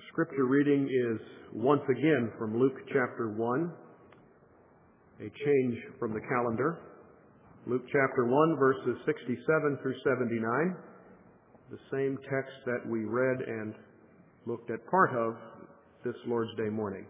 Our scripture reading is once again from Luke chapter 1, a change from the calendar. Luke chapter 1, verses 67 through 79, the same text that we read and looked at part of this Lord's Day morning.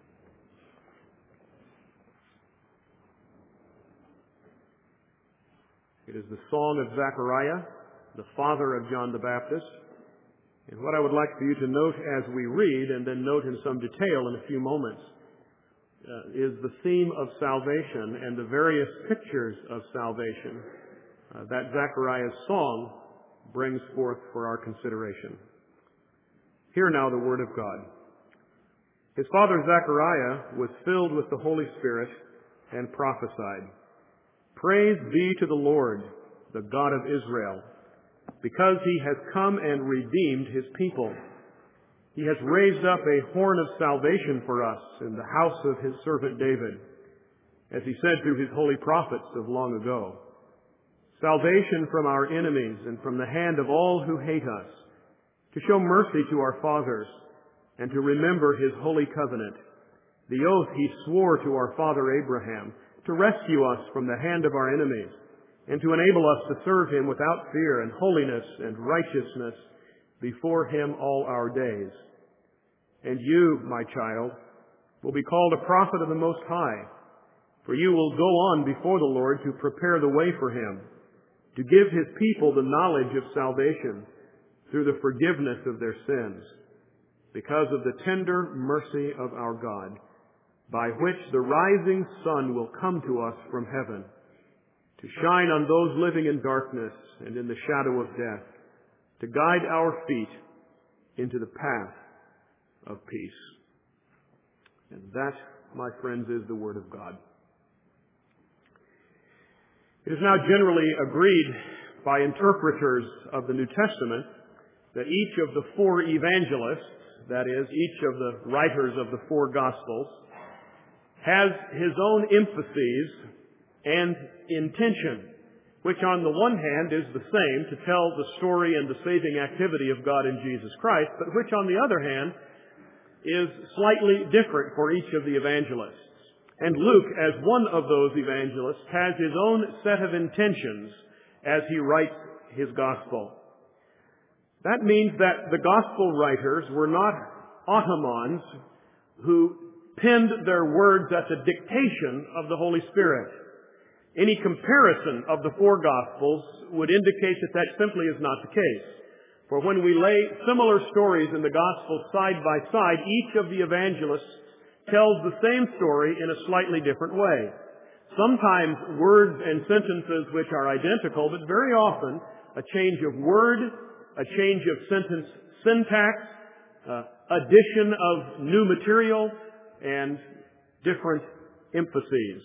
It is the song of Zechariah, the father of John the Baptist. And what I would like for you to note as we read, and then note in some detail in a few moments, is the theme of salvation and the various pictures of salvation that Zechariah's song brings forth for our consideration. Hear now the word of God. His father Zechariah was filled with the Holy Spirit and prophesied, "Praise be to the Lord, the God of Israel, because he has come and redeemed his people. He has raised up a horn of salvation for us in the house of his servant David, as he said through his holy prophets of long ago. Salvation from our enemies and from the hand of all who hate us, to show mercy to our fathers and to remember his holy covenant, the oath he swore to our father Abraham, to rescue us from the hand of our enemies, and to enable us to serve him without fear and holiness and righteousness before him all our days. And you, my child, will be called a prophet of the Most High, for you will go on before the Lord to prepare the way for him, to give his people the knowledge of salvation through the forgiveness of their sins, because of the tender mercy of our God, by which the rising sun will come to us from heaven, to shine on those living in darkness and in the shadow of death, to guide our feet into the path of peace." And that, my friends, is the Word of God. It is now generally agreed by interpreters of the New Testament that each of the four evangelists, that is, each of the writers of the four Gospels, has his own emphases and intention, which on the one hand is the same, to tell the story and the saving activity of God in Jesus Christ, but which on the other hand is slightly different for each of the evangelists. And Luke, as one of those evangelists, has his own set of intentions as he writes his gospel. That means that the gospel writers were not automatons who penned their words at the dictation of the Holy Spirit. Any comparison of the four Gospels would indicate that that simply is not the case. For when we lay similar stories in the Gospels side by side, each of the evangelists tells the same story in a slightly different way. Sometimes words and sentences which are identical, but very often a change of word, a change of sentence syntax, addition of new material, and different emphases.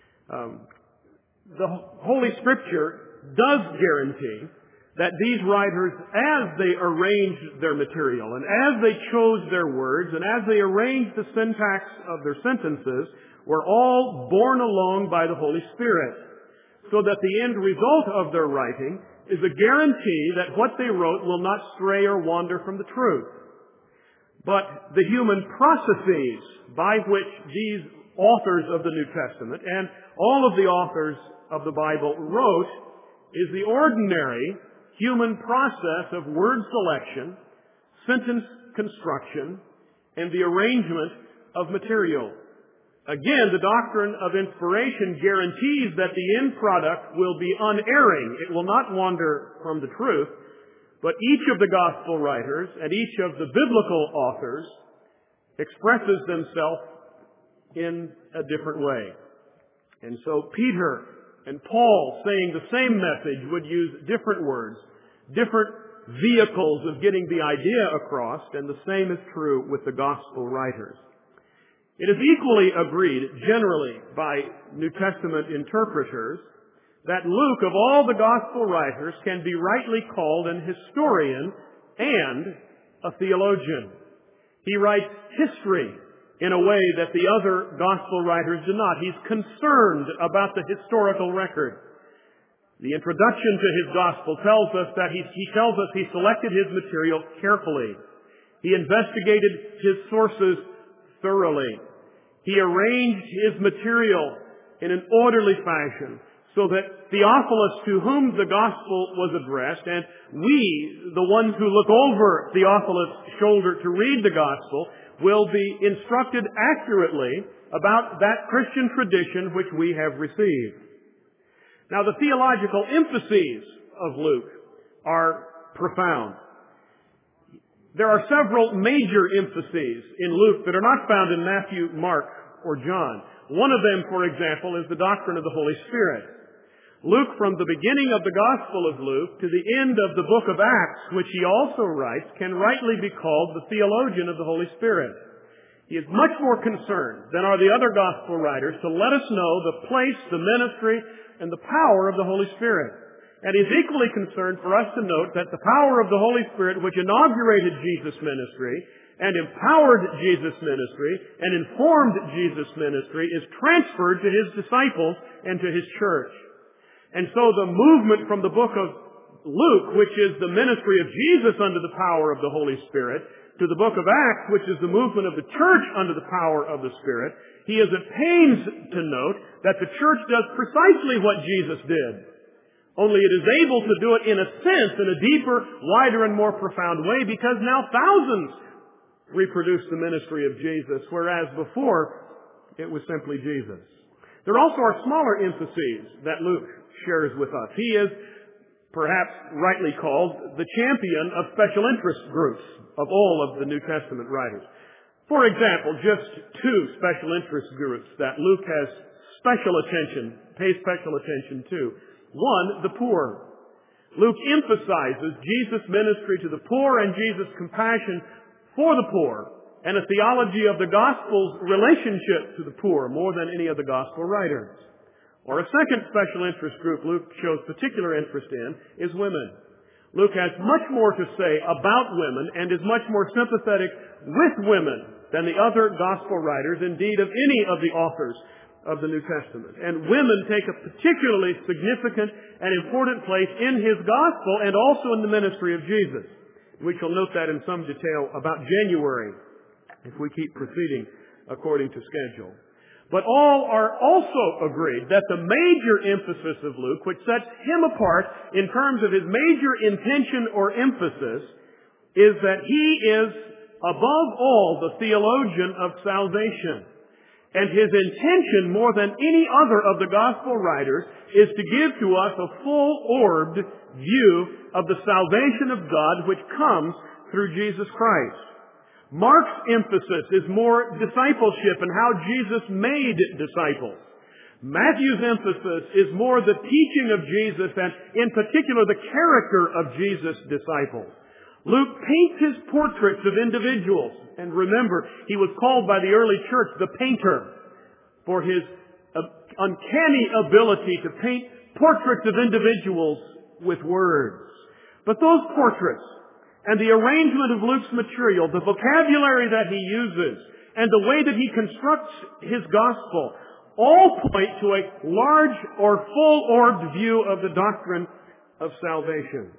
The Holy Scripture does guarantee that these writers, as they arranged their material, and as they chose their words, and as they arranged the syntax of their sentences, were all borne along by the Holy Spirit, so that the end result of their writing is a guarantee that what they wrote will not stray or wander from the truth. But the human processes by which these authors of the New Testament and all of the authors of the Bible wrote is the ordinary human process of word selection, sentence construction, and the arrangement of material. Again, the doctrine of inspiration guarantees that the end product will be unerring. It will not wander from the truth, but each of the gospel writers and each of the biblical authors expresses themselves in a different way. And so Peter and Paul, saying the same message, would use different words, different vehicles of getting the idea across, and the same is true with the gospel writers. It is equally agreed, generally, by New Testament interpreters, that Luke, of all the gospel writers, can be rightly called an historian and a theologian. He writes history in a way that the other gospel writers do not. He's concerned about the historical record. The introduction to his gospel tells us that he selected his material carefully. He investigated his sources thoroughly. He arranged his material in an orderly fashion so that Theophilus, to whom the gospel was addressed, and we, the ones who look over Theophilus' shoulder to read the gospel, will be instructed accurately about that Christian tradition which we have received. Now, the theological emphases of Luke are profound. There are several major emphases in Luke that are not found in Matthew, Mark, or John. One of them, for example, is the doctrine of the Holy Spirit. Luke, from the beginning of the Gospel of Luke to the end of the book of Acts, which he also writes, can rightly be called the theologian of the Holy Spirit. He is much more concerned than are the other Gospel writers to let us know the place, the ministry, and the power of the Holy Spirit. And he is equally concerned for us to note that the power of the Holy Spirit, which inaugurated Jesus' ministry and empowered Jesus' ministry and informed Jesus' ministry, is transferred to his disciples and to his church. And so the movement from the book of Luke, which is the ministry of Jesus under the power of the Holy Spirit, to the book of Acts, which is the movement of the church under the power of the Spirit, he is at pains to note that the church does precisely what Jesus did. Only it is able to do it in a sense, in a deeper, wider, and more profound way, because now thousands reproduce the ministry of Jesus, whereas before it was simply Jesus. There also are smaller emphases that Luke shares with us. He is perhaps rightly called the champion of special interest groups of all of the New Testament writers. For example, just two special interest groups that Luke pays special attention to. One, the poor. Luke emphasizes Jesus' ministry to the poor and Jesus' compassion for the poor, and a theology of the gospel's relationship to the poor more than any of the gospel writers. Or a second special interest group Luke shows particular interest in is women. Luke has much more to say about women and is much more sympathetic with women than the other gospel writers, indeed of any of the authors of the New Testament. And women take a particularly significant and important place in his gospel and also in the ministry of Jesus. We shall note that in some detail about January, if we keep proceeding according to schedule. But all are also agreed that the major emphasis of Luke, which sets him apart in terms of his major intention or emphasis, is that he is, above all, the theologian of salvation. And his intention, more than any other of the gospel writers, is to give to us a full-orbed view of the salvation of God which comes through Jesus Christ. Mark's emphasis is more discipleship and how Jesus made disciples. Matthew's emphasis is more the teaching of Jesus and, in particular, the character of Jesus' disciples. Luke paints his portraits of individuals. And remember, he was called by the early church the painter for his uncanny ability to paint portraits of individuals with words. But those portraits and the arrangement of Luke's material, the vocabulary that he uses, and the way that he constructs his gospel, all point to a large or full-orbed view of the doctrine of salvation.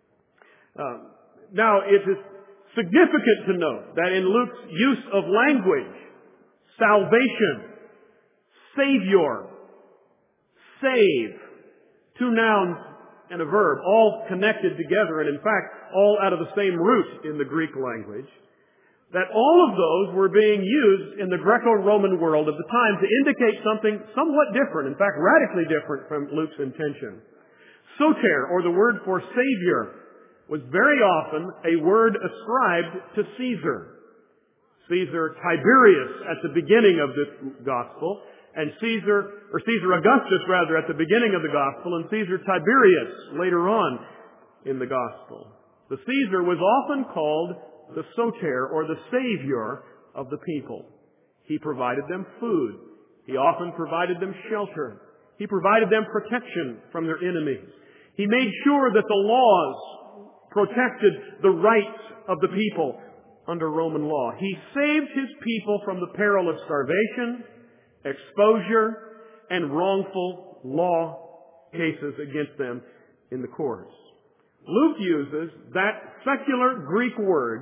Now, it is significant to note that in Luke's use of language, salvation, Savior, save, two nouns and a verb, all connected together, and in fact, all out of the same root in the Greek language, that all of those were being used in the Greco-Roman world of the time to indicate something somewhat different, in fact, radically different from Luke's intention. Soter, or the word for Savior, was very often a word ascribed to Caesar. Caesar Tiberius at the beginning of this gospel, and Caesar Augustus rather at the beginning of the gospel, and Caesar Tiberius later on in the gospel. The Caesar was often called the Soter, or the Savior of the people. He provided them food. He often provided them shelter. He provided them protection from their enemies. He made sure that the laws protected the rights of the people under Roman law. He saved his people from the peril of starvation, exposure, and wrongful law cases against them in the courts. Luke uses that secular Greek word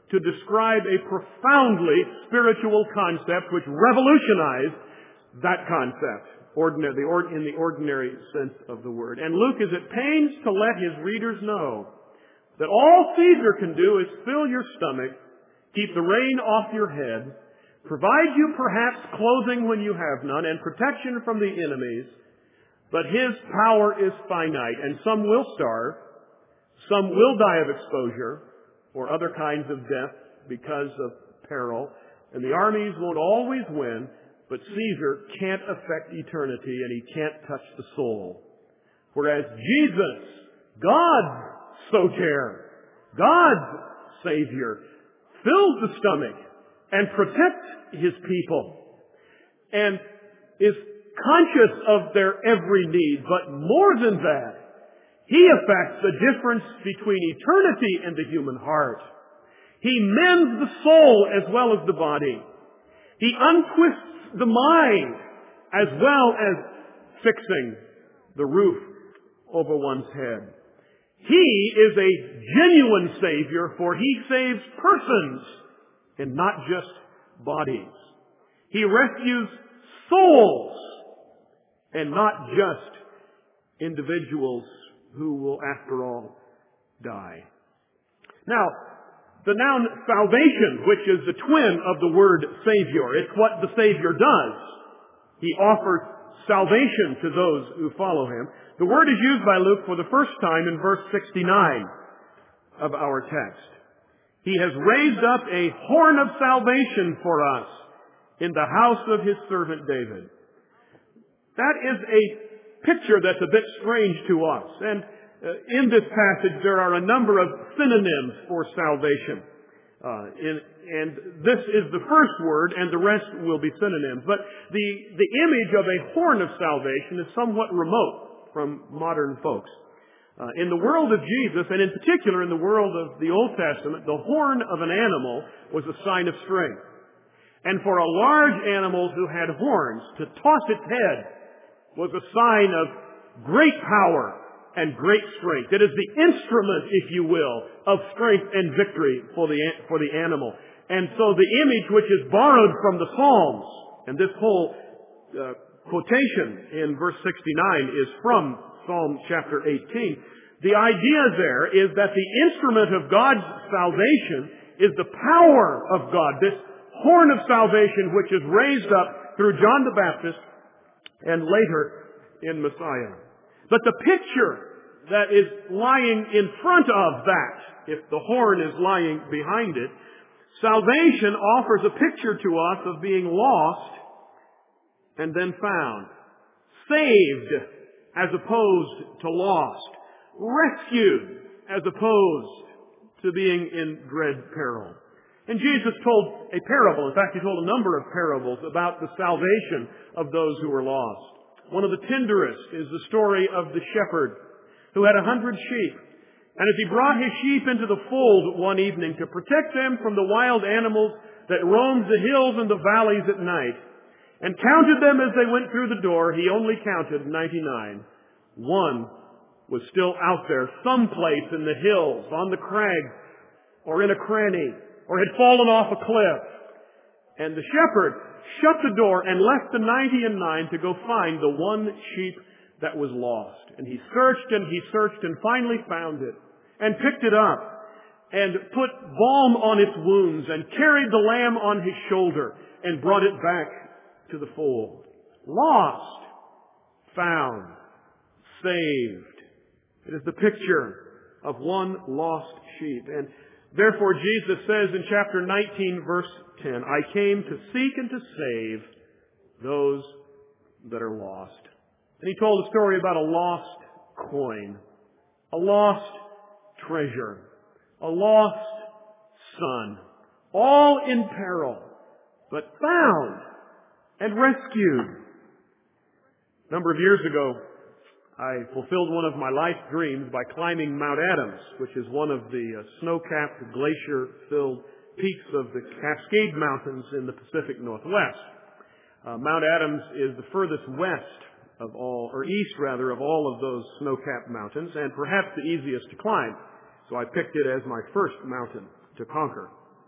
to describe a profoundly spiritual concept which revolutionized that concept in the ordinary sense of the word. And Luke is at pains to let his readers know that all Caesar can do is fill your stomach, keep the rain off your head, provide you perhaps clothing when you have none, and protection from the enemies, but his power is finite, and some will starve, some will die of exposure or other kinds of death because of peril, and the armies won't always win, but Caesar can't affect eternity, and he can't touch the soul. Whereas Jesus, God's soter, God's Savior, fills the stomach and protects his people and is conscious of their every need. But more than that, he affects the difference between eternity and the human heart. He mends the soul as well as the body. He untwists the mind as well as fixing the roof over one's head. He is a genuine Savior, for he saves persons and not just bodies. He rescues souls and not just individuals who will, after all, die. Now, the noun salvation, which is the twin of the word Savior, it's what the Savior does. He offers salvation to those who follow him. The word is used by Luke for the first time in verse 69 of our text. He has raised up a horn of salvation for us in the house of his servant David. That is a picture that's a bit strange to us. And in this passage, there are a number of synonyms for salvation. And this is the first word, and the rest will be synonyms. But the image of a horn of salvation is somewhat remote from modern folks. In the world of Jesus, and in particular in the world of the Old Testament, the horn of an animal was a sign of strength. And for a large animal who had horns, to toss its head was a sign of great power and great strength. It is the instrument, if you will, of strength and victory for the animal. And so the image which is borrowed from the Psalms, and this whole quotation in verse 69 is from Psalm chapter 18. The idea there is that the instrument of God's salvation is the power of God, this horn of salvation which is raised up through John the Baptist and later in Messiah. But the picture that is lying in front of that, if the horn is lying behind it, salvation offers a picture to us of being lost and then found. Saved as opposed to lost. Rescued as opposed to being in dread peril. And Jesus told a parable. In fact, he told a number of parables about the salvation of those who were lost. One of the tenderest is the story of the shepherd who had 100 sheep. And as he brought his sheep into the fold one evening to protect them from the wild animals that roamed the hills and the valleys at night, and counted them as they went through the door, he only counted 99. One was still out there, someplace in the hills, on the crag, or in a cranny, or had fallen off a cliff. And the shepherd shut the door and left the 99 to go find the one sheep that was lost. And he searched and finally found it, and picked it up, and put balm on its wounds, and carried the lamb on his shoulder, and brought it back to the fold. Lost, found, saved. It is the picture of one lost sheep. And therefore Jesus says in chapter 19, verse 10, I came to seek and to save those that are lost. And he told a story about a lost coin, a lost treasure, a lost son, all in peril, but found and rescued. A number of years ago, I fulfilled one of my life dreams by climbing Mount Adams, which is one of the snow-capped, glacier-filled peaks of the Cascade Mountains in the Pacific Northwest. Mount Adams is the furthest west of all, or east rather, of all of those snow-capped mountains, and perhaps the easiest to climb. So I picked it as my first mountain to conquer.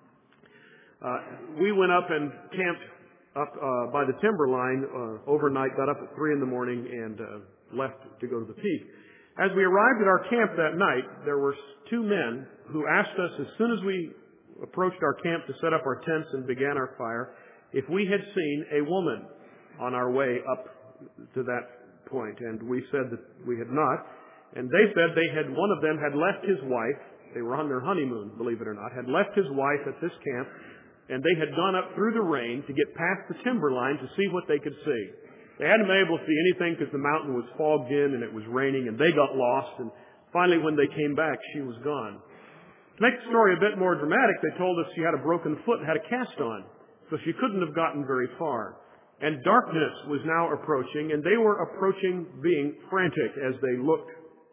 We went up and camped up by the timberline overnight, got up at 3 in the morning, and left to go to the peak. As we arrived at our camp that night, there were 2 men who asked us as soon as we approached our camp to set up our tents and began our fire, if we had seen a woman on our way up to that point. And we said that we had not. And they said one of them had left his wife. They were on their honeymoon, believe it or not, had left his wife at this camp, and they had gone up through the rain to get past the timberline to see what they could see. They hadn't been able to see anything because the mountain was fogged in and it was raining, and they got lost. And finally, when they came back, she was gone. To make the story a bit more dramatic, they told us she had a broken foot and had a cast on, so she couldn't have gotten very far. And darkness was now approaching, and they were approaching being frantic as they looked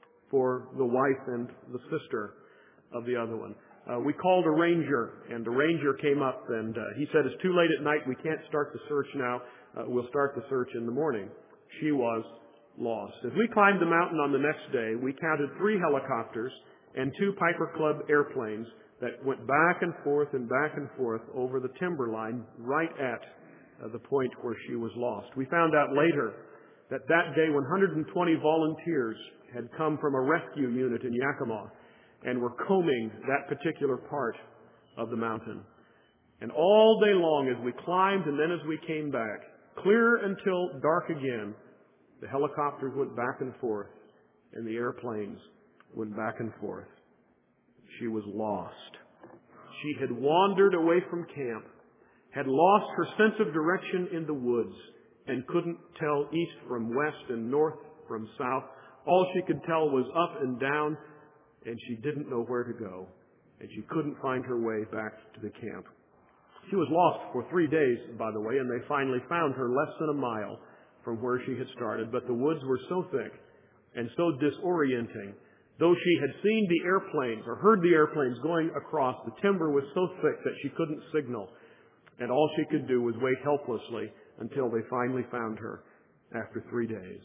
for the wife and the sister of the other one. We called a ranger, and the ranger came up, and he said, it's too late at night, we can't start the search now, we'll start the search in the morning. She was lost. As we climbed the mountain on the next day, we counted 3 helicopters and 2 Piper Club airplanes that went back and forth over the timberline right at the point where she was lost. We found out later that day 120 volunteers had come from a rescue unit in Yakima and were combing that particular part of the mountain. And all day long as we climbed and then as we came back, clear until dark again, the helicopters went back and forth and the airplanes went back and forth. She was lost. She had wandered away from camp, had lost her sense of direction in the woods, and couldn't tell east from west and north from south. All she could tell was up and down, and she didn't know where to go, and she couldn't find her way back to the camp. She was lost for 3 days, by the way, and they finally found her less than a mile from where she had started, but the woods were so thick and so disorienting. Though she had seen the airplanes or heard the airplanes going across, the timber was so thick that she couldn't signal, and all she could do was wait helplessly until they finally found her after 3 days.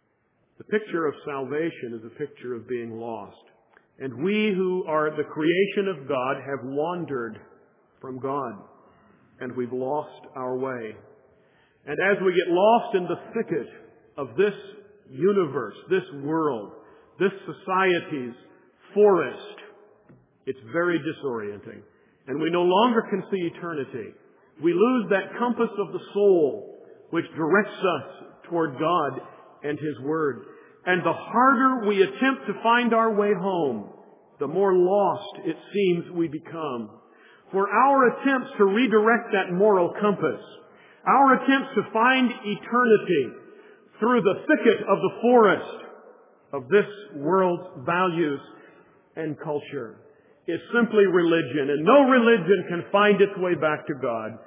The picture of salvation is a picture of being lost. And we who are the creation of God have wandered from God, and we've lost our way. And as we get lost in the thicket of this universe, this world, this society's forest, it's very disorienting. And we no longer can see eternity. We lose that compass of the soul which directs us toward God and His Word. And the harder we attempt to find our way home, the more lost it seems we become. For our attempts to redirect that moral compass, our attempts to find eternity through the thicket of the forest of this world's values and culture is simply religion, and no religion can find its way back to God.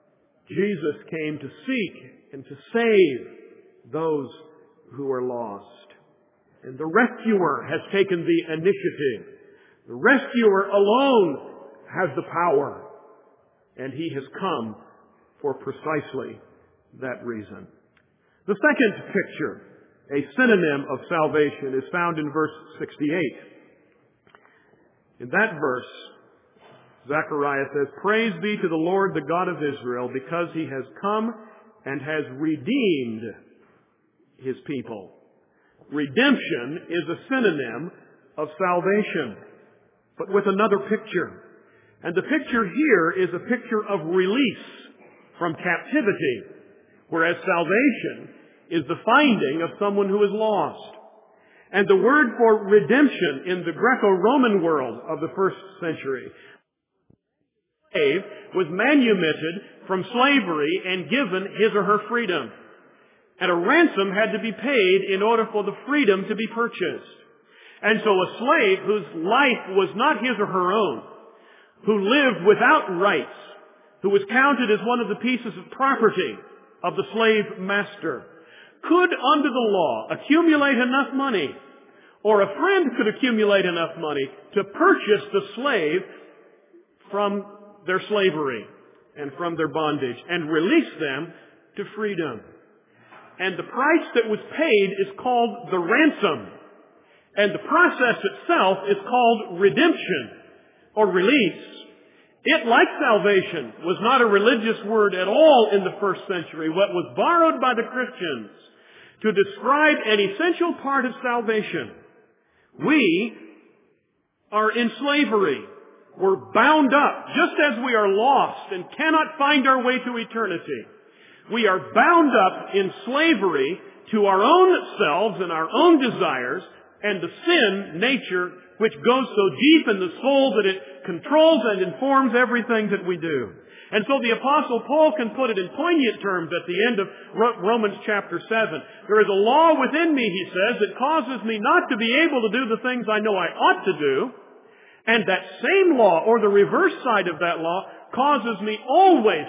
Jesus came to seek and to save those who are lost. And the rescuer has taken the initiative. The rescuer alone has the power, and He has come for precisely that reason. The second picture, a synonym of salvation, is found in verse 68. In that verse, Zechariah says, "Praise be to the Lord, the God of Israel, because He has come and has redeemed His people." Redemption is a synonym of salvation, but with another picture. And the picture here is a picture of release from captivity, whereas salvation is the finding of someone who is lost. And the word for redemption in the Greco-Roman world of the first century, slave was manumitted from slavery and given his or her freedom. And a ransom had to be paid in order for the freedom to be purchased. And so a slave whose life was not his or her own, who lived without rights, who was counted as one of the pieces of property of the slave master, could, under the law, accumulate enough money, or a friend could accumulate enough money to purchase the slave from their slavery and from their bondage and release them to freedom. And the price that was paid is called the ransom. And the process itself is called redemption or release. It, like salvation, was not a religious word at all in the first century. What was borrowed by the Christians to describe an essential part of salvation. We are in slavery. We're bound up, just as we are lost and cannot find our way to eternity. We are bound up in slavery to our own selves and our own desires and the sin nature which goes so deep in the soul that it controls and informs everything that we do. And so the Apostle Paul can put it in poignant terms at the end of Romans chapter 7. There is a law within me, he says, that causes me not to be able to do the things I know I ought to do. And that same law, or the reverse side of that law, causes me always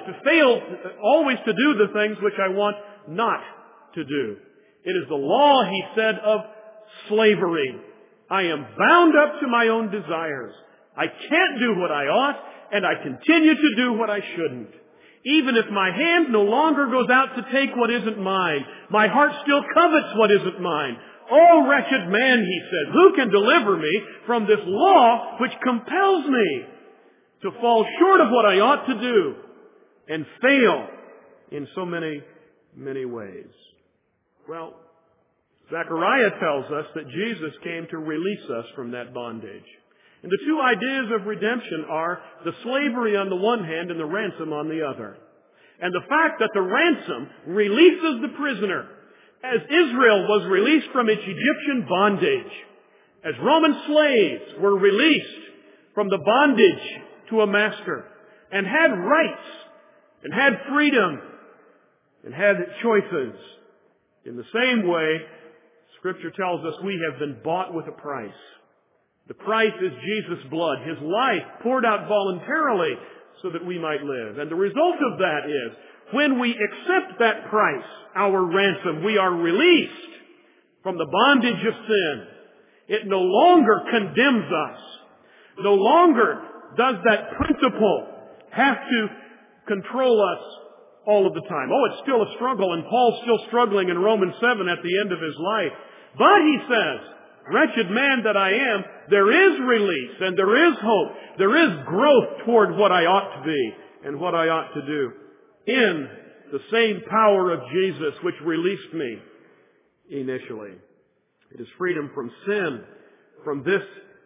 to do the things which I want not to do. It is the law, he said, of slavery. I am bound up to my own desires. I can't do what I ought, and I continue to do what I shouldn't. Even if my hand no longer goes out to take what isn't mine, my heart still covets what isn't mine. Oh, wretched man, he said, who can deliver me from this law which compels me to fall short of what I ought to do and fail in so many, many ways? Well, Zechariah tells us that Jesus came to release us from that bondage. And the two ideas of redemption are the slavery on the one hand and the ransom on the other. And the fact that the ransom releases the prisoner, as Israel was released from its Egyptian bondage, as Roman slaves were released from the bondage to a master, and had rights, and had freedom, and had choices. In the same way, Scripture tells us we have been bought with a price. The price is Jesus' blood, His life poured out voluntarily so that we might live. And the result of that is, when we accept that price, our ransom, we are released from the bondage of sin. It no longer condemns us. No longer does that principle have to control us all of the time. Oh, it's still a struggle, and Paul's still struggling in Romans 7 at the end of his life. But he says, wretched man that I am, there is release and there is hope. There is growth toward what I ought to be and what I ought to do in the same power of Jesus which released me initially. It is freedom from sin, from this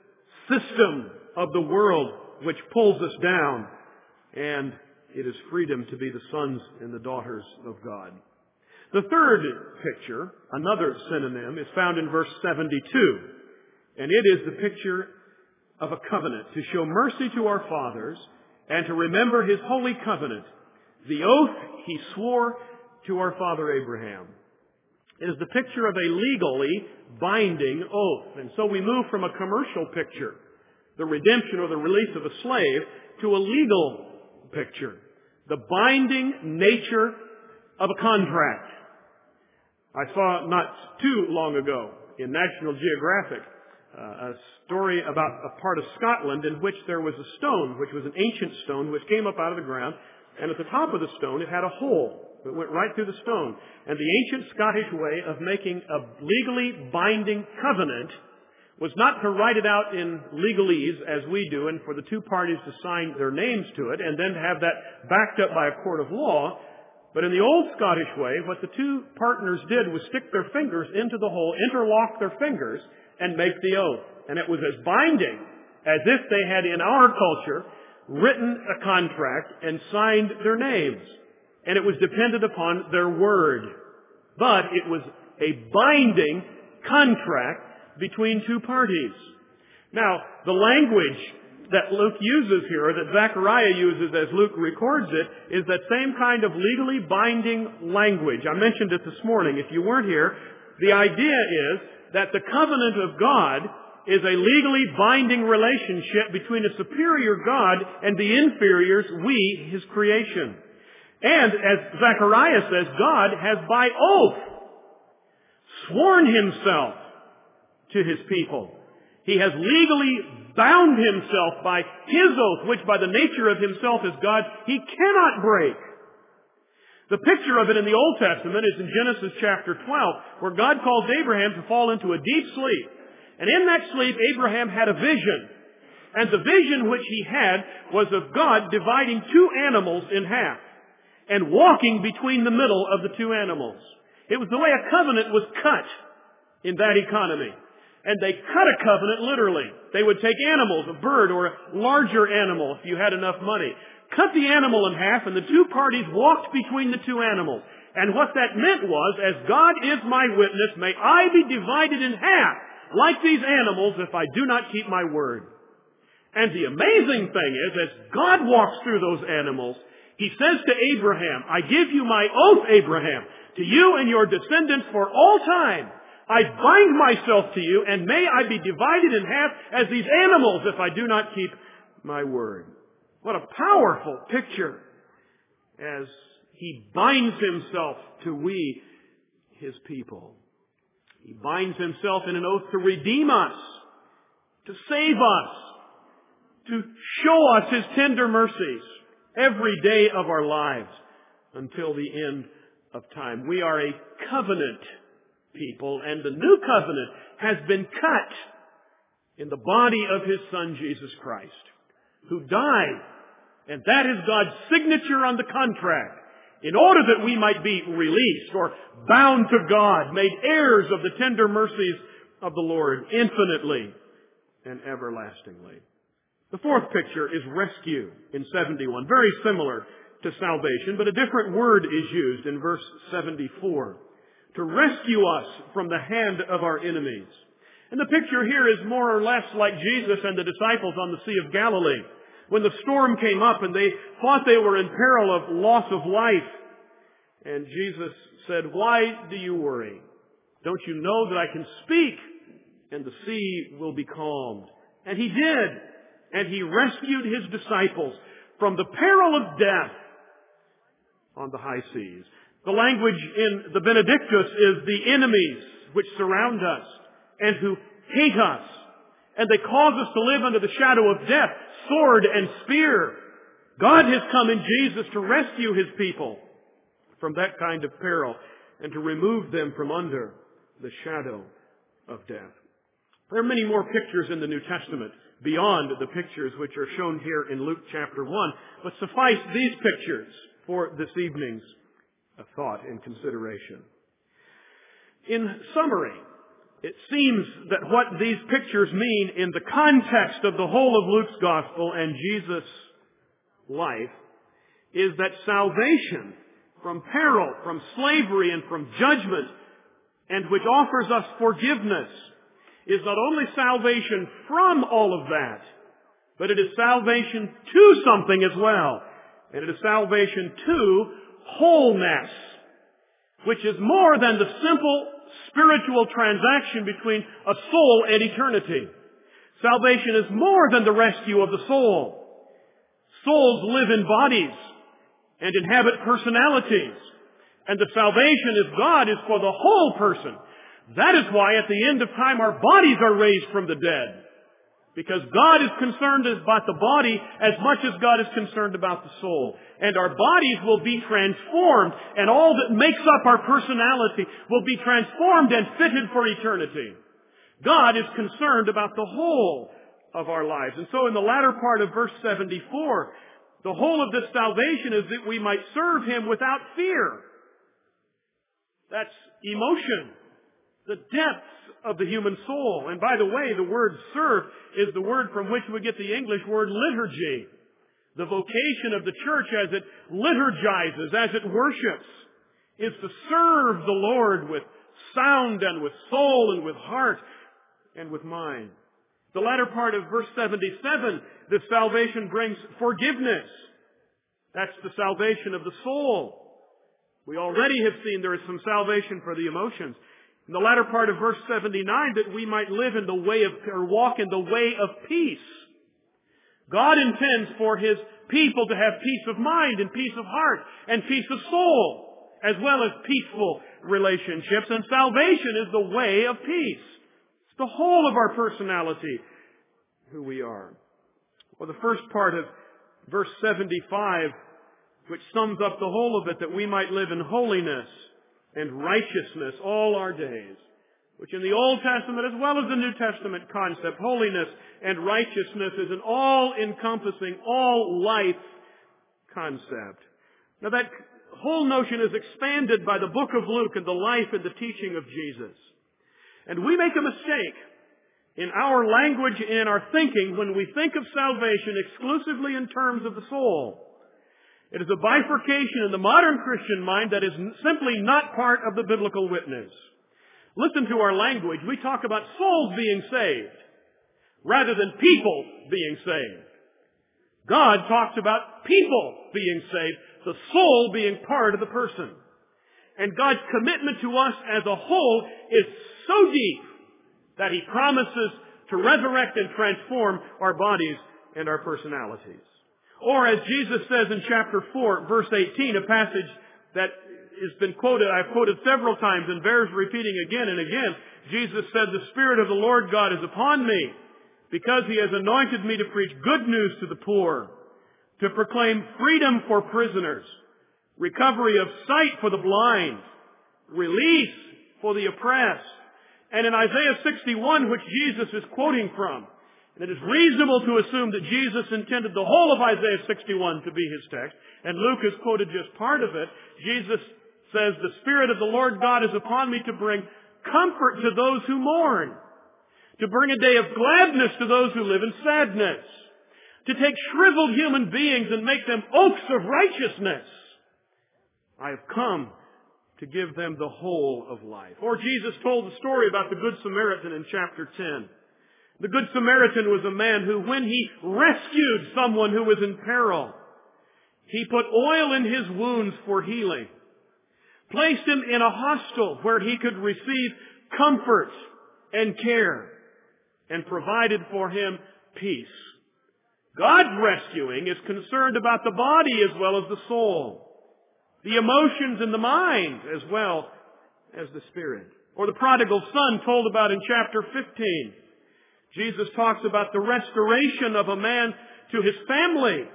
system of the world which pulls us down, and it is freedom to be the sons and the daughters of God. The third picture, another synonym, is found in verse 72. And it is the picture of a covenant to show mercy to our fathers and to remember His holy covenant, the oath He swore to our father Abraham. It is the picture of a legally binding oath. And so we move from a commercial picture, the redemption or the release of a slave, to a legal picture, the binding nature of a contract. I saw not too long ago in National Geographic a story about a part of Scotland in which there was a stone, which was an ancient stone, which came up out of the ground, and at the top of the stone it had a hole that went right through the stone. And the ancient Scottish way of making a legally binding covenant was not to write it out in legalese as we do, and for the two parties to sign their names to it, and then to have that backed up by a court of law. But in the old Scottish way, what the two partners did was stick their fingers into the hole, interlock their fingers, and make the oath. And it was as binding as if they had, in our culture, written a contract and signed their names. And it was dependent upon their word. But it was a binding contract between two parties. Now, the language that Luke uses here, or that Zechariah uses as Luke records it, is that same kind of legally binding language. I mentioned it this morning. If you weren't here, the idea is that the covenant of God is a legally binding relationship between a superior God and the inferiors, we, His creation. And as Zechariah says, God has by oath sworn Himself to His people. He has legally bound Himself by His oath, which by the nature of Himself as God, He cannot break. The picture of it in the Old Testament is in Genesis chapter 12, where God calls Abraham to fall into a deep sleep. And in that sleep, Abraham had a vision. And the vision which he had was of God dividing two animals in half and walking between the middle of the two animals. It was the way a covenant was cut in that economy. And they cut a covenant literally. They would take animals, a bird or a larger animal if you had enough money, cut the animal in half, and the two parties walked between the two animals. And what that meant was, as God is my witness, may I be divided in half like these animals if I do not keep my word. And the amazing thing is, as God walks through those animals, he says to Abraham, I give you my oath, Abraham, to you and your descendants for all time. I bind myself to you, and may I be divided in half as these animals if I do not keep my word. What a powerful picture as he binds himself to we, his people. He binds himself in an oath to redeem us, to save us, to show us his tender mercies every day of our lives until the end of time. We are a covenant people, and the new covenant has been cut in the body of his Son, Jesus Christ, who died. And that is God's signature on the contract in order that we might be released or bound to God, made heirs of the tender mercies of the Lord infinitely and everlastingly. The fourth picture is rescue in 71. Very similar to salvation, but a different word is used in verse 74. To rescue us from the hand of our enemies. And the picture here is more or less like Jesus and the disciples on the Sea of Galilee, when the storm came up and they thought they were in peril of loss of life. And Jesus said, why do you worry? Don't you know that I can speak and the sea will be calmed? And he did. And he rescued his disciples from the peril of death on the high seas. The language in the Benedictus is the enemies which surround us and who hate us. And they cause us to live under the shadow of death, sword and spear. God has come in Jesus to rescue his people from that kind of peril and to remove them from under the shadow of death. There are many more pictures in the New Testament beyond the pictures which are shown here in Luke chapter 1, but suffice these pictures for this evening's thought and consideration. In summary, it seems that what these pictures mean in the context of the whole of Luke's gospel and Jesus' life is that salvation from peril, from slavery, and from judgment, and which offers us forgiveness, is not only salvation from all of that, but it is salvation to something as well. And it is salvation to wholeness, which is more than the simple spiritual transaction between a soul and eternity. Salvation is more than the rescue of the soul. Souls live in bodies and inhabit personalities. And the salvation of God is for the whole person. That is why at the end of time our bodies are raised from the dead. Because God is concerned about the body as much as God is concerned about the soul. And our bodies will be transformed, and all that makes up our personality will be transformed and fitted for eternity. God is concerned about the whole of our lives. And so in the latter part of verse 74, the whole of this salvation is that we might serve him without fear. That's emotion, the depths of the human soul. And by the way, the word serve is the word from which we get the English word liturgy. The vocation of the church as it liturgizes, as it worships, is to serve the Lord with sound and with soul and with heart and with mind. The latter part of verse 77, this salvation brings forgiveness. That's the salvation of the soul. We already have seen there is some salvation for the emotions. In the latter part of verse 79, that we might live in the way of, or walk in the way of peace. God intends for his people to have peace of mind and peace of heart and peace of soul, as well as peaceful relationships. And salvation is the way of peace. It's the whole of our personality, who we are. Well, the first part of verse 75, which sums up the whole of it, that we might live in holiness and righteousness all our days, which in the Old Testament as well as the New Testament concept, holiness and righteousness is an all-encompassing, all-life concept. Now that whole notion is expanded by the book of Luke and the life and the teaching of Jesus. And we make a mistake in our language and in our thinking when we think of salvation exclusively in terms of the soul. It is a bifurcation in the modern Christian mind that is simply not part of the biblical witness. Listen to our language. We talk about souls being saved rather than people being saved. God talks about people being saved, the soul being part of the person. And God's commitment to us as a whole is so deep that He promises to resurrect and transform our bodies and our personalities. Or as Jesus says in chapter 4, verse 18, a passage that has been quoted, I've quoted several times and bears repeating again and again. Jesus said, "The Spirit of the Lord God is upon me, because He has anointed me to preach good news to the poor, to proclaim freedom for prisoners, recovery of sight for the blind, release for the oppressed." And in Isaiah 61, which Jesus is quoting from, and it is reasonable to assume that Jesus intended the whole of Isaiah 61 to be his text, and Luke has quoted just part of it. Jesus says, "The Spirit of the Lord God is upon me to bring comfort to those who mourn, to bring a day of gladness to those who live in sadness, to take shriveled human beings and make them oaks of righteousness. I have come to give them the whole of life." Or Jesus told the story about the Good Samaritan in chapter 10. The Good Samaritan was a man who, when he rescued someone who was in peril, he put oil in his wounds for healing, placed him in a hostel where he could receive comfort and care, and provided for him peace. God's rescuing is concerned about the body as well as the soul, the emotions and the mind as well as the spirit. Or the prodigal son told about in chapter 15. Jesus talks about the restoration of a man to his family,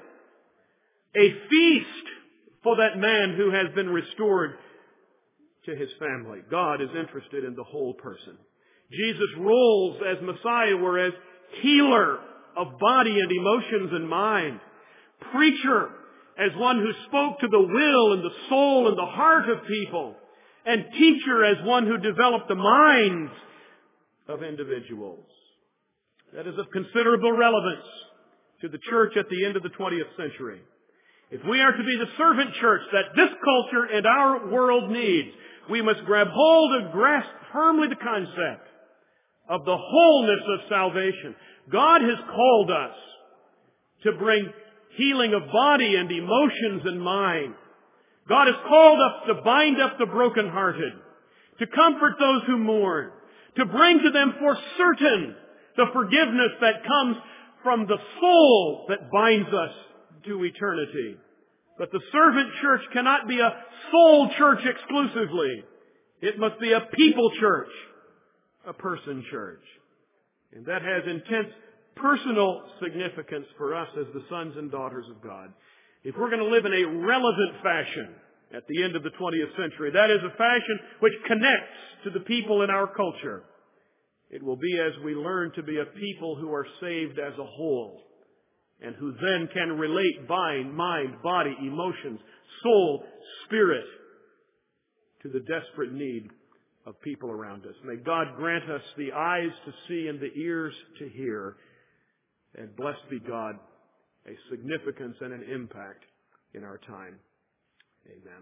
a feast for that man who has been restored to his family. God is interested in the whole person. Jesus' roles as Messiah were as healer of body and emotions and mind, preacher as one who spoke to the will and the soul and the heart of people, and teacher as one who developed the minds of individuals. That is of considerable relevance to the church at the end of the 20th century. If we are to be the servant church that this culture and our world needs, we must grab hold and grasp firmly the concept of the wholeness of salvation. God has called us to bring healing of body and emotions and mind. God has called us to bind up the brokenhearted, to comfort those who mourn, to bring to them for certain the forgiveness that comes from the soul that binds us to eternity. But the servant church cannot be a soul church exclusively. It must be a people church, a person church. And that has intense personal significance for us as the sons and daughters of God. If we're going to live in a relevant fashion at the end of the 20th century, that is a fashion which connects to the people in our culture, it will be as we learn to be a people who are saved as a whole, and who then can relate mind, body, emotions, soul, spirit to the desperate need of people around us. May God grant us the eyes to see and the ears to hear, and blessed be God, a significance and an impact in our time. Amen.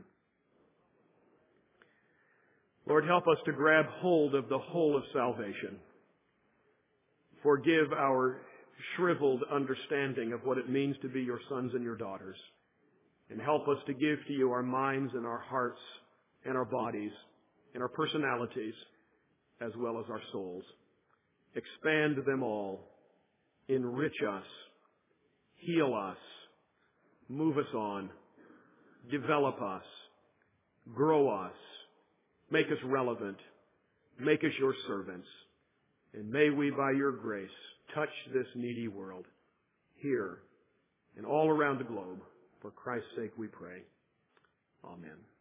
Lord, help us to grab hold of the whole of salvation. Forgive our shriveled understanding of what it means to be your sons and your daughters. And help us to give to you our minds and our hearts and our bodies and our personalities as well as our souls. Expand them all. Enrich us. Heal us. Move us on. Develop us. Grow us. Make us relevant. Make us your servants. And may we, by your grace, touch this needy world here and all around the globe. For Christ's sake we pray. Amen.